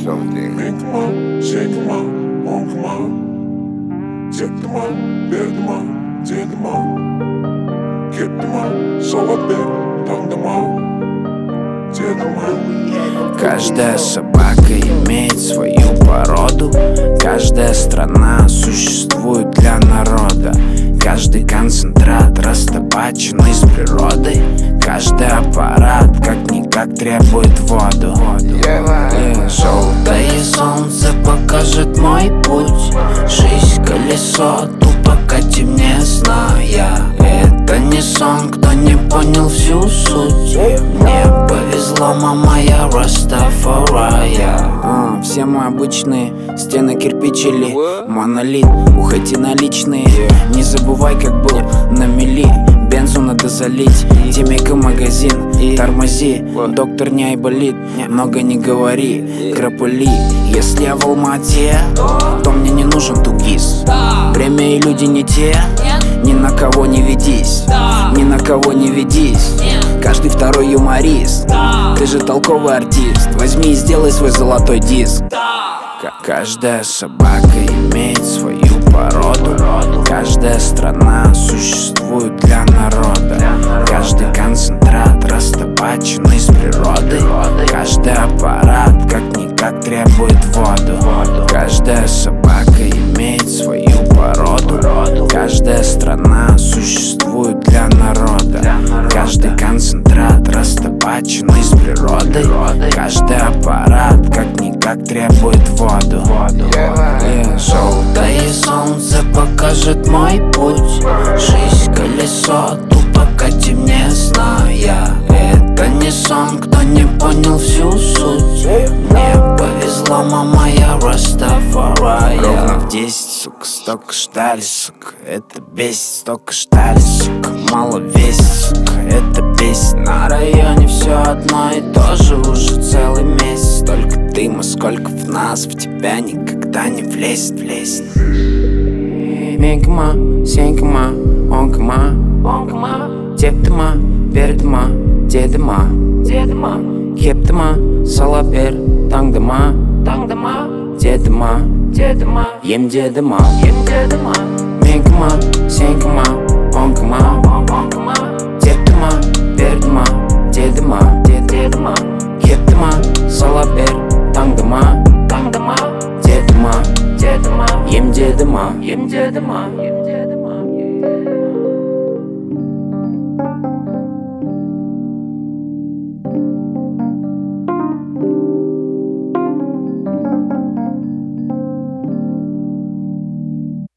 something. Menkma, Shenkma, Monkma, Tekma, Berdma, Dedma, Keptma, Солопер, Тандама, Дедма. Каждая собака имеет свою породу. Каждая страна существует для народа. Каждый концентрат растабачен из природы. Каждый аппарат как-никак требует воду. Желтое солнце покажет мой путь. Жизнь колесо, тупо кати мне зная. Это не сон, кто не понял всю суть. Мне повезло, мама, я Растафарая. Все мы обычные, стены кирпич или монолит. Уходи наличные, не забывай, как был на мели. Бензу надо залить, Тимейка магазин, тормози, доктор не айболит. Много не говори, крапули. Если я в Алмате, то мне не нужен тугис. Время и люди не те, ни на кого не ведись. Ни на кого не ведись. Каждый второй юморист. Ты же толковый артист, возьми и сделай свой золотой диск. Каждая собака имеет свою породу. Каждая страна существует для народа. Каждый концентрат растабачен из природы. Каждый аппарат как-никак требует воду. Каждая собака имеет свою породу. Каждая страна существует для народа. Каждый концентрат растабачен из природы. Каждый аппарат как-никак требует воду. Желтое солнце покажет мой путь. Жизнь колесо, тупо кати мне зная. Это не сон, кто не понял всю суть. Мне повезло, мама, я Растафарая. Ровно в 10, сука, столько ждали, сука. Это бесит, столько ждали, сука. Мало весит, сука, это бесит. На районе все одно и то же уже целый месяц. Столько дыма, сколько в нас, в тебя никогда не влезет. Менкма, Сенкма, Онкма, Тептма, Бердма, Дедма, Кептма, Солопер, Тандама, Дедма, Ем дедма. Менкма, Сенкма, Онкма, Тептма, Бердма, Дедма, Кептма, Солопер, Тандама, Дедма, Ем дедма.